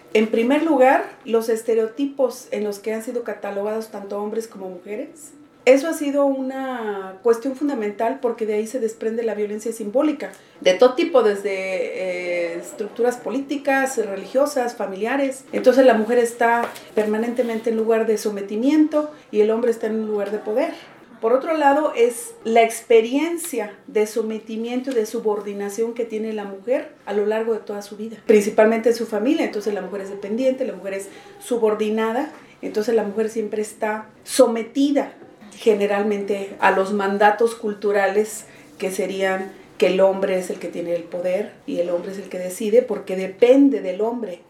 En primer lugar, los estereotipos en los que han sido catalogados tanto hombres como mujeres. Eso ha sido una cuestión fundamental porque de ahí se desprende la violencia simbólica, de todo tipo, desde estructuras políticas, religiosas, familiares. Entonces la mujer está permanentemente en lugar de sometimiento y el hombre está en un lugar de poder. Por otro lado, es la experiencia de sometimiento y de subordinación que tiene la mujer a lo largo de toda su vida, principalmente en su familia. Entonces la mujer es dependiente, la mujer es subordinada, entonces la mujer siempre está sometida generalmente a los mandatos culturales que serían que el hombre es el que tiene el poder y el hombre es el que decide porque depende del hombre